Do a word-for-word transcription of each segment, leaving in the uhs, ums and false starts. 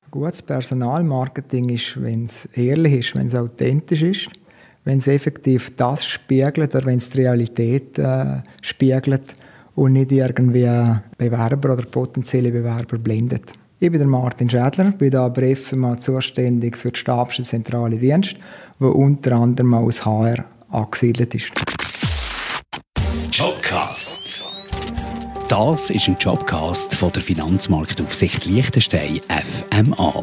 Gutes Personalmarketing ist, wenn es ehrlich ist, wenn es authentisch ist, wenn es effektiv das spiegelt oder wenn es die Realität äh, spiegelt und nicht irgendwie Bewerber oder potenzielle Bewerber blendet. Ich bin der Martin Schädler, bin hier bei F M A zuständig für die Stabsche zentrale Dienst, wo unter anderem aus H R angesiedelt ist. Jobcast. Das ist ein Jobcast von der Finanzmarktaufsicht Liechtenstein F M A.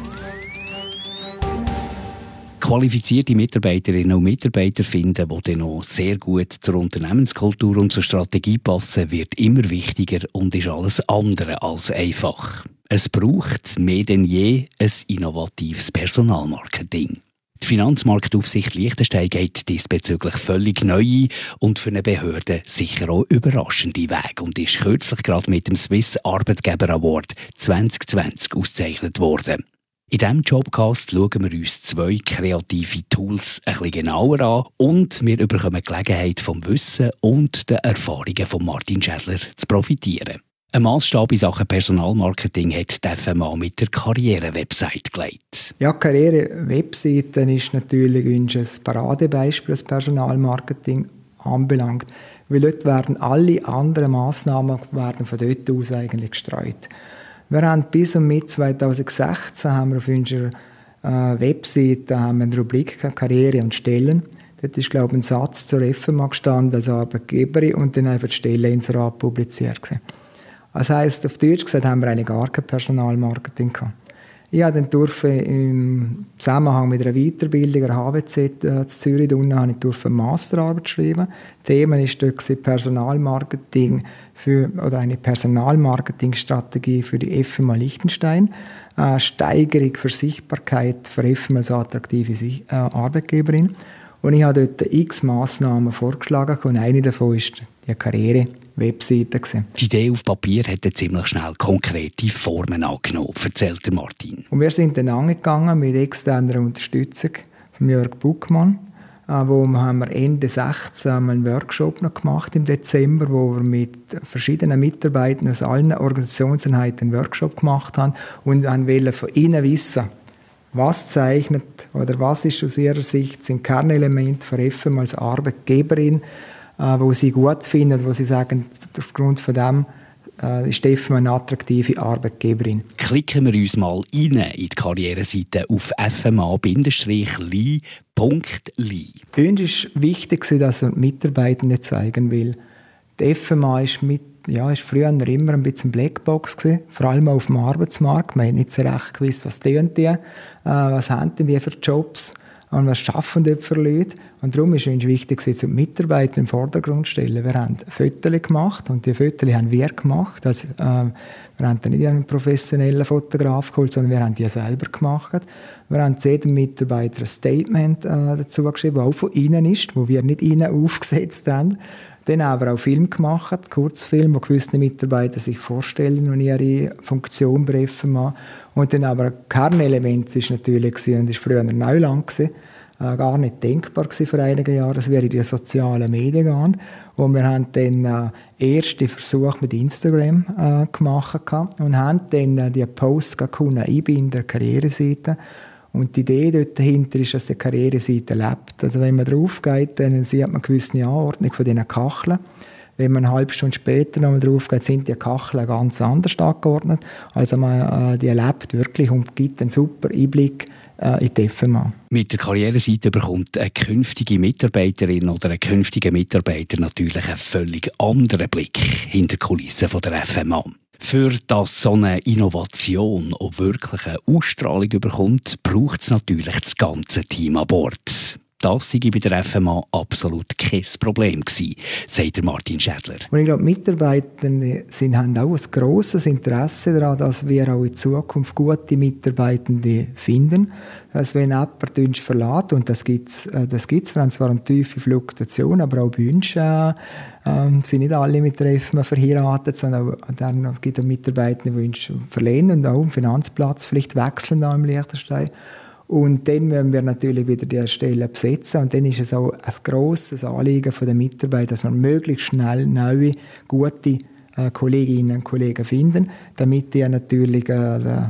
Qualifizierte Mitarbeiterinnen und Mitarbeiter finden, die dann noch sehr gut zur Unternehmenskultur und zur Strategie passen, wird immer wichtiger und ist alles andere als einfach. Es braucht mehr denn je ein innovatives Personalmarketing. Die Finanzmarktaufsicht Liechtenstein geht diesbezüglich völlig neue und für eine Behörde sicher auch überraschende Wege und ist kürzlich gerade mit dem Swiss Arbeitgeber Award zwanzig zwanzig ausgezeichnet worden. In diesem Jobcast schauen wir uns zwei kreative Tools ein bisschen genauer an und wir bekommen die Gelegenheit vom Wissen und den Erfahrungen von Martin Schädler zu profitieren. Ein Massstab in Sachen Personalmarketing hat die F M A mit der Karriere-Website gelegt. Ja, die Karriere-Webseite ist natürlich ein Paradebeispiel, was Personalmarketing anbelangt, weil dort werden alle anderen Massnahmen werden von dort aus eigentlich gestreut. Wir haben bis und mit zwanzig sechzehn haben wir auf unserer äh, Webseite haben wir eine Rubrik Karriere und Stellen. Dort ist, glaube ich, ein Satz zur F M A gestanden als Arbeitgeberin und dann einfach die Stelleninserat publiziert gewesen. Das heisst, auf Deutsch gesagt, haben wir eigentlich gar kein Personalmarketing gehabt. Ich durfte dann im Zusammenhang mit einer Weiterbildung der H W Z äh, zu Zürich unten, ich durfte eine Masterarbeit schreiben. Thema war dort Personalmarketing für, oder eine Personalmarketingstrategie für die F M A Liechtenstein. Äh, Steigerung für Sichtbarkeit für F M A als attraktive äh, Arbeitgeberin. Und ich habe dort x Massnahmen vorgeschlagen und eine davon ist die Karriere-Webseite. Die Idee auf Papier hat ziemlich schnell konkrete Formen angenommen, erzählt Martin. Und wir sind dann angegangen mit externer Unterstützung von Jörg Buckmann, wo haben wir Ende sechzehn einen Workshop noch gemacht im Dezember, wo wir mit verschiedenen Mitarbeitern aus allen Organisationseinheiten einen Workshop gemacht haben und wollten von ihnen wissen, was zeichnet oder was ist aus ihrer Sicht sind Kernelemente für F M A als Arbeitgeberin, äh, wo sie gut finden, wo sie sagen, aufgrund von dem äh, ist F M A eine attraktive Arbeitgeberin. Klicken wir uns mal rein in die Karriereseite auf f m a Bindestrich l i punkt l i. Für uns ist wichtig, dass er Mitarbeitende zeigen will. Die F M A ist mit Ja, ist früher immer ein bisschen Blackbox gewesen, vor allem auf dem Arbeitsmarkt. Man hat nicht so recht gewusst, was tun die, äh, was haben die für Jobs und was schaffen die für Leute. Und darum ist es wichtig, dass die Mitarbeiter im Vordergrund stellen. Wir haben Fotos gemacht und die Fotos haben wir gemacht. Also, äh, wir haben nicht einen professionellen Fotograf geholt, sondern wir haben die selber gemacht. Wir haben zu jedem Mitarbeiter ein Statement äh, dazu geschrieben, das auch von ihnen ist, das wir nicht ihnen aufgesetzt haben. Dann haben wir auch Film gemacht, Kurzfilm, wo gewisse Mitarbeiter sich vorstellen und ihre Funktion bei F M A. Und dann aber ein Kernelement ist natürlich, und das war früher Neuland, äh, gar nicht denkbar vor einigen Jahren, das wäre die sozialen Medien gegangen. Und wir haben dann äh, erste Versuche mit Instagram äh, gemacht und haben dann äh, die Posts einbinden in der Karriereseite. Und die Idee dort dahinter ist, dass die Karriereseite lebt. Also wenn man drauf geht, dann sieht man eine gewisse Anordnung von diesen Kacheln. Wenn man eine halbe Stunde später noch drauf geht, sind die Kacheln ganz anders angeordnet. Also man, äh, die lebt wirklich und gibt einen super Einblick äh, in die F M A. Mit der Karriereseite bekommt eine künftige Mitarbeiterin oder ein künftiger Mitarbeiter natürlich einen völlig anderen Blick hinter die Kulissen von der F M A. Für dass so eine Innovation auch wirklich eine Ausstrahlung bekommt, braucht es natürlich das ganze Team an Bord. Das sei bei der F M A absolut kein Problem gewesen, sagt Martin Schädler. Und ich glaube, Mitarbeitende sind, haben auch ein grosses Interesse daran, dass wir auch in Zukunft gute Mitarbeitende finden. Also wenn jemand uns verlässt, und das gibt es, das gibt's, wir haben zwar eine tiefe Fluktuation, aber auch bei uns äh, äh, sind nicht alle mit der F M A verheiratet, sondern auch, dann gibt es Mitarbeitende, die uns verlehnen und auch im Finanzplatz vielleicht wechseln da im Liechtenstein. Und dann müssen wir natürlich wieder die Stellen besetzen. Und dann ist es auch ein grosses Anliegen der Mitarbeiter, dass wir möglichst schnell neue, gute äh, Kolleginnen und Kollegen finden, damit die natürlich äh,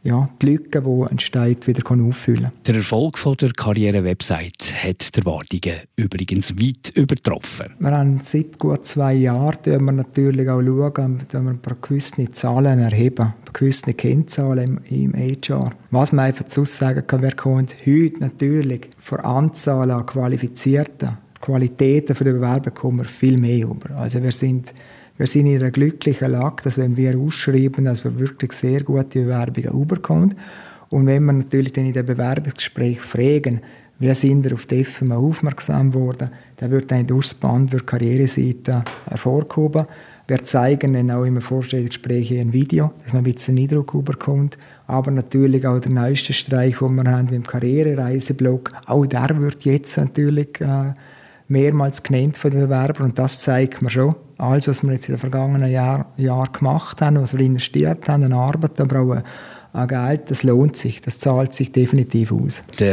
ja, die Lücke, die entsteht, wieder auffüllen kann. Der Erfolg von der Karriere-Website hat die Erwartungen übrigens weit übertroffen. Wir haben seit gut zwei Jahren wir natürlich auch schauen, dass wir ein paar gewisse Zahlen erheben, ein paar gewisse Kennzahlen im, im H R. Was man einfach zu sagen kann, wer kommt heute natürlich von Anzahl an Qualifizierten, Qualitäten für die Bewerber kommen wir viel mehr über. Also wir sind Wir sind in einer glücklichen Lage, dass wenn wir ausschreiben, dass wir wirklich sehr gute Bewerbungen überkommen. Und wenn wir natürlich dann in den Bewerbungsgespräch fragen, wie sind wir auf die F M A aufmerksam worden, dann wird dann durchs Band für die Karriereseite hervorgehoben. Wir zeigen dann auch im Vorstellungsgespräch ein Video, dass man ein bisschen Eindruck bekommt. Aber natürlich auch der neueste Streich, den wir haben mit dem Karrierereiseblog, auch der wird jetzt natürlich äh, mehrmals genannt von den Bewerbern. Und das zeigt mir schon, alles, was wir jetzt in den vergangenen Jahren Jahr gemacht haben, was wir investiert haben, an Arbeit, aber auch an Geld, das lohnt sich, das zahlt sich definitiv aus. Der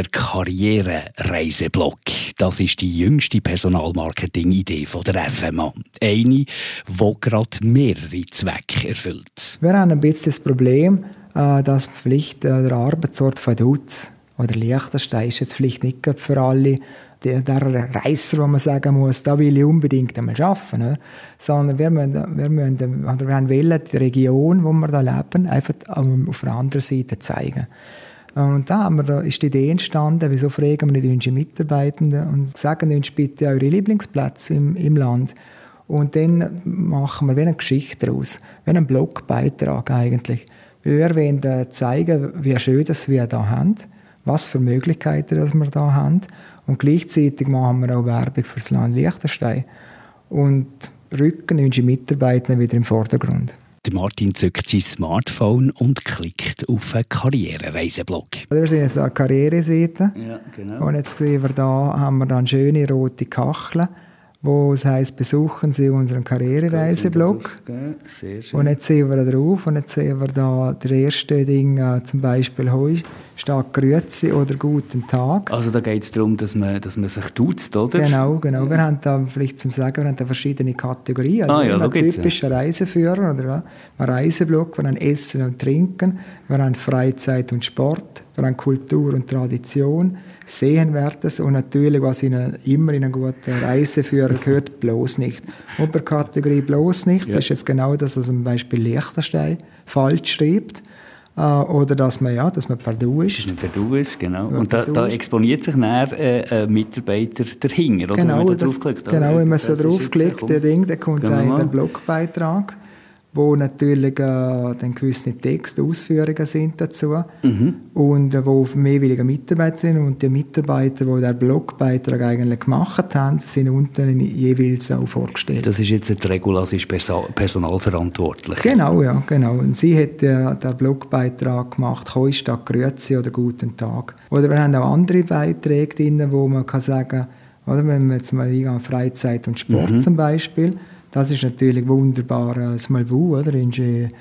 Karriere-Reiseblog, das ist die jüngste Personalmarketing-Idee von der F M A. Eine, die gerade mehrere Zwecke erfüllt. Wir haben ein bisschen das Problem, dass vielleicht der Arbeitsort von Dutz oder Liechtenstein ist jetzt vielleicht nicht für alle der, der Reisser, wo man sagen muss, da will ich unbedingt einmal arbeiten. Ne? Sondern wir, müssen, wir, müssen, oder wir wollen die Region, wo wir da leben, einfach auf der anderen Seite zeigen. Und da, haben wir, da ist die Idee entstanden, wieso fragen wir nicht unsere Mitarbeitenden und sagen uns bitte eure Lieblingsplätze im, im Land. Und dann machen wir wie eine Geschichte daraus, wie einen Blogbeitrag eigentlich. Wir wollen zeigen, wie schön das wir hier haben, was für Möglichkeiten das wir hier haben. Und gleichzeitig machen wir auch Werbung für das Land Liechtenstein und rücken unsere Mitarbeiter wieder im Vordergrund. Der Martin zückt sein Smartphone und klickt auf einen Karrierereiseblog. Wir sind jetzt eine Karriereseite. Ja, genau. Und jetzt sehen wir da, haben wir dann schöne rote Kacheln, wo es heisst, besuchen Sie unseren Karrierereiseblog. Sehr schön. Und jetzt sehen wir da drauf und jetzt sehen wir da das erste Ding, äh, zum Beispiel «Hoi, steht Grüezi» oder «Guten Tag». Also da geht es darum, dass man, dass man sich duzt, oder? Genau, genau. Wir haben da, vielleicht zum Sagen, wir haben da verschiedene Kategorien. Also ah, ja, ein typischer ja. Reiseführer oder ein Reiseblog, wir haben Essen und Trinken, wir haben Freizeit und Sport, wir haben Kultur und Tradition, Sehenswertes und natürlich, was in eine, immer in einen guten Reiseführer gehört, bloß nicht. Oberkategorie bloß nicht, ja. Das ist jetzt genau das, was zum Beispiel Liechtenstein falsch schreibt. Äh, oder dass man, ja, dass man per Du ist. Dass man per Du ist, genau. Und da, da exponiert sich dann äh, ein Mitarbeiter dahinter, oder? Genau, wenn man da das, draufklickt. genau, wenn man so draufklickt, der Ding, dann kommt ein der Blogbeitrag, wo natürlich äh, dann gewisse Texte, Ausführungen sind dazu mhm. und äh, wo mehrwillige Mitarbeiter sind und die Mitarbeiter, die den Blogbeitrag eigentlich gemacht haben, sind unten jeweils auch vorgestellt. Das ist jetzt die Regula, sie ist personalverantwortlich. Genau, ja, genau. Und sie hat äh, den Blogbeitrag gemacht, «Hoi statt Grüezi» oder «Guten Tag». Oder wir haben auch andere Beiträge drin, wo man kann sagen, oder wenn wir jetzt mal eingehen, Freizeit und Sport mhm. zum Beispiel, das ist natürlich wunderbar, das Malbu, oder? In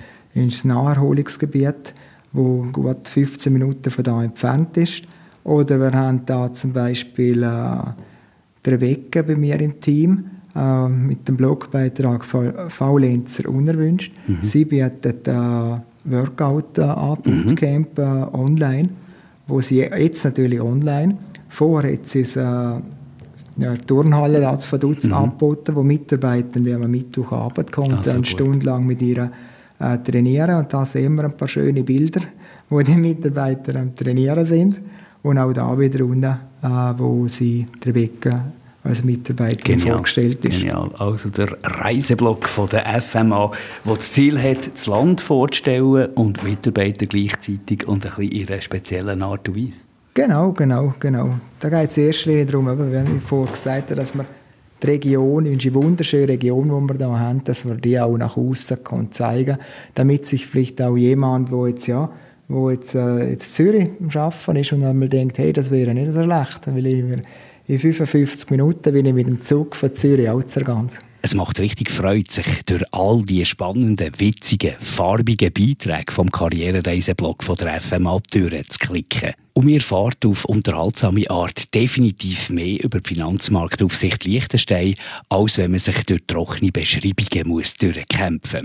das Naherholungsgebiet, wo gut fünfzehn Minuten von da entfernt ist. Oder wir haben da zum Beispiel äh, der Wecke bei mir im Team äh, mit dem Blogbeitrag «Faulenzer unerwünscht». Mhm. Sie bietet äh, Workout an, Bootcamp äh, online, wo sie jetzt natürlich online. Vorher hat sie es äh, Ja, die Turnhalle hat es von Dutz mhm. angeboten, wo Mitarbeiter, die am Mittwochabend kommen, ah, eine Stunde lang mit ihr äh, trainieren. Und da sehen wir ein paar schöne Bilder, wo die Mitarbeiter am Trainieren sind. Und auch da wieder unten, äh, wo sie Rebecca als Mitarbeiterin genial, vorgestellt ist. Genial. Also der Reiseblog von der F M A, der das Ziel hat, das Land vorzustellen und Mitarbeiter gleichzeitig und ein bisschen in einer speziellen Art und Weise. Genau, genau, genau. Da geht es in erster Linie darum, wie ich vorhin gesagt habe, dass wir die Region, unsere wunderschöne Region, die wir hier haben, dass wir die auch nach außen zeigen können, damit sich vielleicht auch jemand, der jetzt, ja, wo jetzt, äh, jetzt Zürich am Arbeiten ist und einmal denkt, hey, das wäre nicht so schlecht, weil ich in fünfundfünfzig Minuten bin ich mit dem Zug von Zürich auch zur Gans. Es macht richtig Freude, sich durch all die spannenden, witzigen, farbigen Beiträge vom Karrierereiseblog von der F M A durchzuklicken. Und wir erfahren auf unterhaltsame Art definitiv mehr über die Finanzmarktaufsicht Liechtenstein, als wenn man sich durch trockene Beschreibungen muss durchkämpfen muss.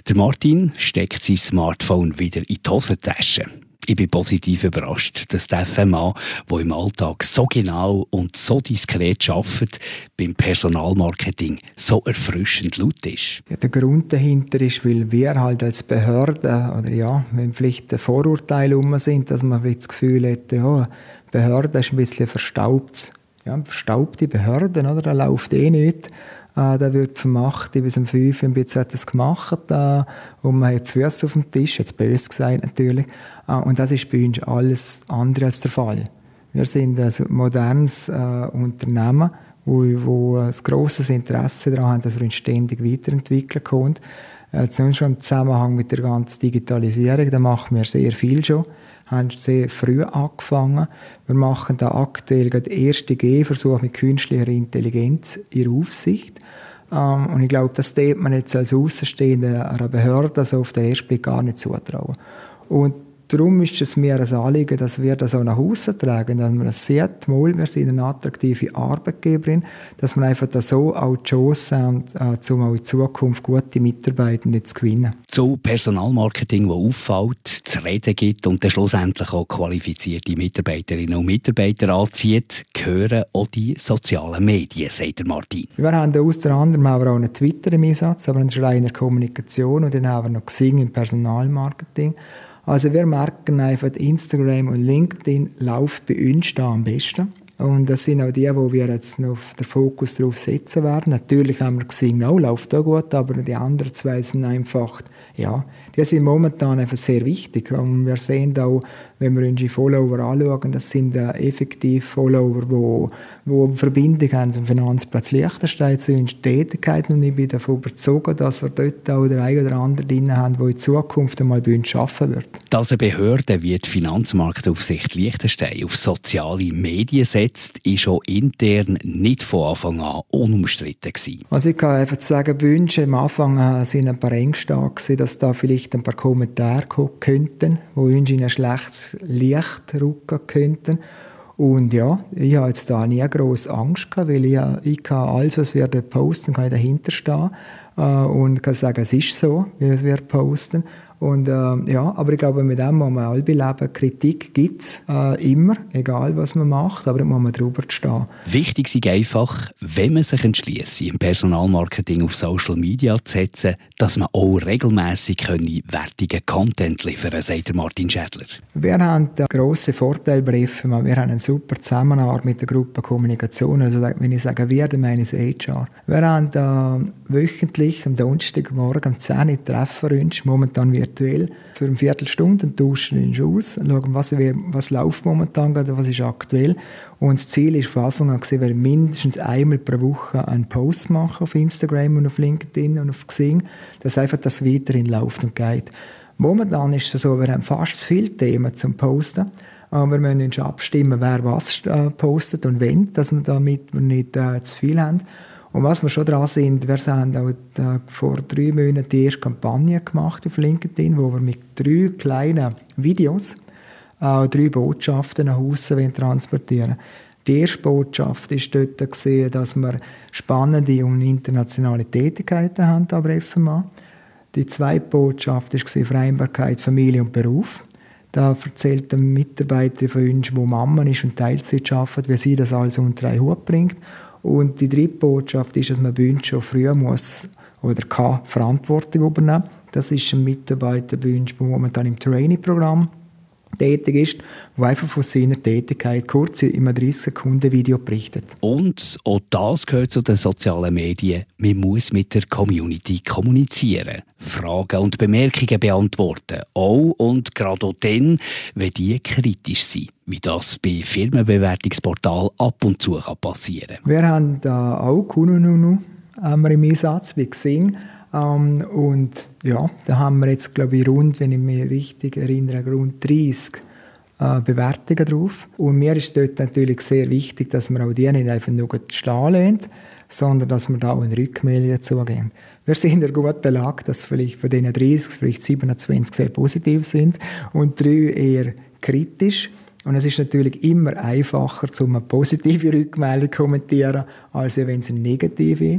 Der Martin steckt sein Smartphone wieder in die Hosentasche. Ich bin positiv überrascht, dass der F M A, der im Alltag so genau und so diskret arbeitet, beim Personalmarketing so erfrischend laut ist. Ja, der Grund dahinter ist, weil wir halt als Behörde, oder ja, wenn vielleicht Vorurteile um sind, dass man das Gefühl hat, ja, Behörde ist ein bisschen verstaubt. Ja, verstaubte Behörden, oder? Da läuft eh nicht. Äh, da wird vom acht bis um fünf ein bisschen hat das gemacht äh, und man hat die Füße auf dem Tisch, jetzt böse gesagt natürlich. Äh, und das ist bei uns alles andere als der Fall. Wir sind ein modernes äh, Unternehmen, wo, wo ein grosses Interesse daran haben, dass wir uns ständig weiterentwickeln können. Äh, schon im Zusammenhang mit der ganzen Digitalisierung, da machen wir sehr viel schon. Wir haben sehr früh angefangen. Wir machen da aktuell den ersten Gehversuch mit künstlicher Intelligenz in der Aufsicht. Ähm, und ich glaube, das darf man jetzt als Außenstehender einer Behörde also auf den ersten Blick gar nicht zutrauen. Und darum ist es mir ein Anliegen, dass wir das auch nach Hause tragen, dass man das sieht, mal, wir sind eine attraktive Arbeitgeberin, dass man einfach da so auch die Chance haben, äh, um auch in Zukunft gute Mitarbeitende zu gewinnen. Zu Personalmarketing, das auffällt, zu reden gibt und dann schlussendlich auch qualifizierte Mitarbeiterinnen und Mitarbeiter anzieht, gehören auch die sozialen Medien, sagt der Martin. Wir haben da unter anderem auch einen Twitter im Einsatz, aber das ist reine Kommunikation, und dann haben wir noch Xing im Personalmarketing. Also wir merken einfach, Instagram und LinkedIn läuft bei uns da am besten. Und das sind auch die, wo wir jetzt noch den Fokus darauf setzen werden. Natürlich haben wir gesehen, auch läuft auch gut, aber die anderen zwei sind einfach, ja, die sind momentan einfach sehr wichtig. Und wir sehen auch, wenn wir unsere Follower anschauen, das sind äh, effektiv Follower, die wo, wo Verbindung haben zum Finanzplatz Liechtenstein, zu unserer Tätigkeit. Und ich bin davon überzeugt, dass wir dort auch der eine oder andere drin haben, der in Zukunft einmal bei uns arbeiten wird. Dass eine Behörde wie die Finanzmarktaufsicht Liechtenstein auf soziale Medien setzt, ist schon intern nicht von Anfang an unumstritten gewesen. Also ich kann einfach sagen, bei uns am Anfang waren ein paar Ängste da, dass da vielleicht ein paar Kommentare kommen könnten, die uns in ein schlechtes Licht rücken könnten. Und ja, ich habe jetzt da nie grosse Angst gehabt, weil ich, ich kann alles, was wir da posten, kann ich dahinter stehen äh, und kann sagen, es ist so, wie wir posten. Und, äh, ja, aber ich glaube, mit dem muss man alle leben. Kritik gibt es äh, immer, egal was man macht, aber da muss man drüber stehen. Wichtig ist einfach, wenn man sich entschliesst, im Personalmarketing auf Social Media zu setzen, dass man auch regelmässig wertigen Content liefern kann, sagt Martin Schädler. Wir haben einen grossen Vorteil bei F M A. Wir haben eine super Zusammenarbeit mit der Gruppe Kommunikation. Also wenn ich sage wir, dann meine ich das H R. Wir haben äh, wöchentlich am Donnerstagmorgen um zehn Uhr treffen wir uns, momentan virtuell, für eine Viertelstunde und tauschen uns aus und schauen, was, wir, was läuft momentan gerade, was ist aktuell. Und das Ziel ist von Anfang an, wir mindestens einmal pro Woche einen Post machen auf Instagram und auf LinkedIn und auf Xing, dass einfach das weiterhin läuft und geht. Momentan ist es so, wir haben fast zu viele Themen zum Posten. Aber wir müssen uns abstimmen, wer was äh, postet und wenn, dass wir damit nicht äh, zu viel haben. Und was wir schon dran sind, wir haben auch äh, vor drei Monaten die erste Kampagne gemacht auf LinkedIn, wo wir mit drei kleinen Videos äh, drei Botschaften nach Hause transportieren. Die erste Botschaft war dort, gewesen, dass wir spannende und internationale Tätigkeiten haben bei F M A. Die zweite Botschaft war Vereinbarkeit Familie und Beruf. Da erzählt eine Mitarbeiterin von uns, die Mama ist und Teilzeit arbeitet, wie sie das alles unter einen Hut bringt. Und die dritte Botschaft ist, dass man bei uns schon früher muss oder kann Verantwortung übernehmen. Das ist ein Mitarbeiter bei uns, der momentan im Trainee-Programm tätig ist, der einfach von seiner Tätigkeit kurz in einem dreißig Sekunden Video berichtet. Und auch das gehört zu den sozialen Medien. Man muss mit der Community kommunizieren, Fragen und Bemerkungen beantworten. Auch und gerade auch dann, wenn die kritisch sind, wie das bei Firmenbewertungsportalen ab und zu passieren kann. Wir haben da auch Kununu im Einsatz, wie Xing. Um, und ja, da haben wir jetzt, glaube ich, rund, wenn ich mich richtig erinnere, rund dreißig äh, Bewertungen drauf. Und mir ist dort natürlich sehr wichtig, dass wir auch die nicht einfach nur stehen lassen, sondern dass wir da auch in Rückmeldungen zugehen. Wir sind in der guten Lage, dass vielleicht von diesen dreißig, vielleicht siebenundzwanzig sehr positiv sind und drei eher kritisch. Und es ist natürlich immer einfacher, um eine positive Rückmeldung zu kommentieren, als wenn es eine negative ist.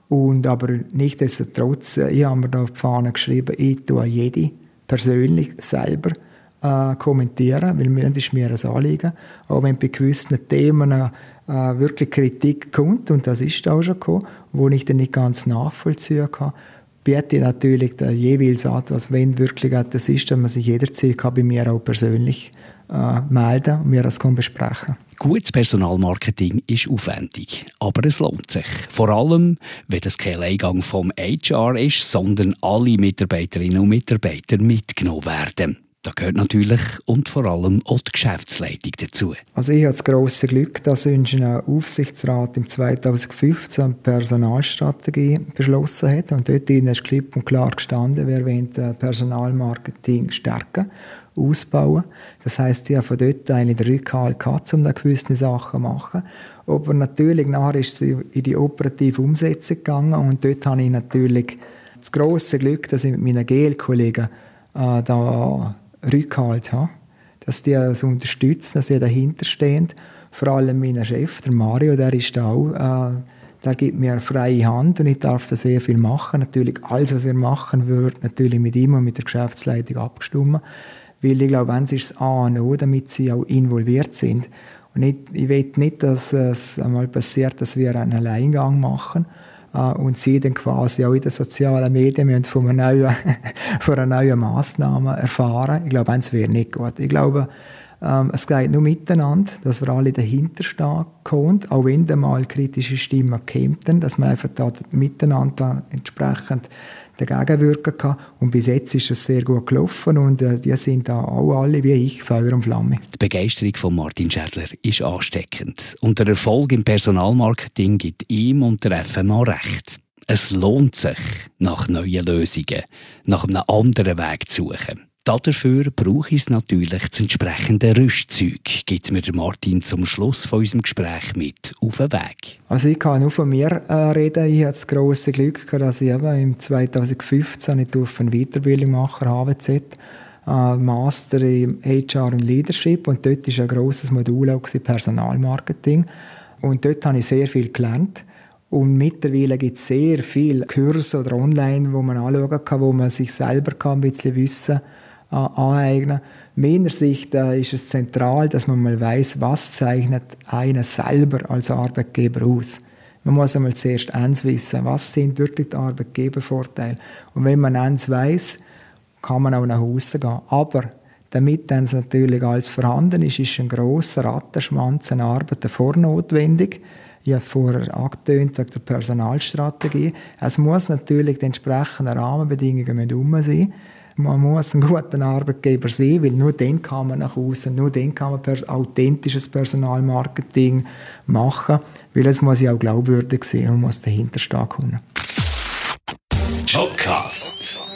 Und aber nichtsdestotrotz, ich habe mir da auf die Fahne geschrieben, ich tue jede persönlich selber äh, kommentieren, weil mir, das ist mir ein Anliegen. Auch wenn bei gewissen Themen äh, wirklich Kritik kommt, und das ist auch schon gekommen, wo ich dann nicht ganz nachvollziehen kann, biete ich natürlich da jeweils an, was wenn wirklich das ist, dass man sich jederzeit kann bei mir auch persönlich äh, melden und mir das besprechen. Gutes Personalmarketing ist aufwendig, aber es lohnt sich. Vor allem, wenn das kein Alleingang vom H R ist, sondern alle Mitarbeiterinnen und Mitarbeiter mitgenommen werden. Da gehört natürlich und vor allem auch die Geschäftsleitung dazu. Also ich habe das grosse Glück, dass unser Aufsichtsrat im zweitausendfünfzehn eine Personalstrategie beschlossen hat. Und dort ist klipp und klar gestanden, wir wollen Personalmarketing stärken, ausbauen. Das heisst, ich habe von dort einen Rückhalt gehabt, um da gewisse Sachen zu machen. Aber natürlich, nachher ist es in die operative Umsetzung gegangen und dort habe ich natürlich das grosse Glück, dass ich mit meinen G L-Kollegen äh, da Rückhalt habe, dass die das unterstützen, dass sie dahinter stehen. Vor allem mein Chef, der Mario, der ist da auch, äh, der gibt mir freie Hand und ich darf da sehr viel machen. Natürlich, alles, was wir machen, wird natürlich mit ihm und mit der Geschäftsleitung abgestimmt. Weil ich glaube, eins ist das A und O, damit sie auch involviert sind. Und ich, ich will nicht, dass es einmal passiert, dass wir einen Alleingang machen und sie dann quasi auch in den sozialen Medien von einer neuen, von einer neuen Massnahme erfahren. Ich glaube, eins wäre nicht gut. Ich glaube, ähm, es geht nur miteinander, dass wir alle dahinter stehen können, auch wenn dann mal kritische Stimmen kämen, dass man einfach da miteinander entsprechend dagegen wirken kann. Und bis jetzt ist es sehr gut gelaufen und äh, die sind da auch alle wie ich Feuer und Flamme. Die Begeisterung von Martin Schädler ist ansteckend. Und der Erfolg im Personalmarketing gibt ihm und der F M A recht. Es lohnt sich, nach neuen Lösungen, nach einem anderen Weg zu suchen. Dafür brauche ich es natürlich das entsprechende Rüstzeug, gibt mir Martin zum Schluss von unserem Gespräch mit auf den Weg. Also ich kann nur von mir äh, reden. Ich hatte das grosse Glück, dass ich eben im zweitausendfünfzehn ich durfte eine Weiterbildung machen, H W Z, äh, Master im H R und Leadership, und dort war ein grosses Modul auch Personalmarketing. Und dort habe ich sehr viel gelernt. Und mittlerweile gibt es sehr viele Kurse oder online, wo man anschauen kann, wo man sich selber kann ein bisschen Wissen äh, aneignen kann. Meiner Sicht äh, ist es zentral, dass man mal weiss, was zeichnet einen selber als Arbeitgeber aus. Man muss einmal zuerst eins wissen, was sind wirklich die Arbeitgebervorteile. Und wenn man eins weiss, kann man auch nach Hause gehen. Aber damit dann natürlich alles vorhanden ist, ist ein grosser Rattenschwanz an Arbeit davor notwendig. Ich habe vorher angetönt wegen der Personalstrategie. Es muss natürlich die entsprechenden Rahmenbedingungen herum sein. Man muss ein guter Arbeitgeber sein, weil nur dann kann man nach außen, nur dann kann man pers- authentisches Personalmarketing machen, weil es muss ja auch glaubwürdig sein und muss dahinter stehen können. Jobcast.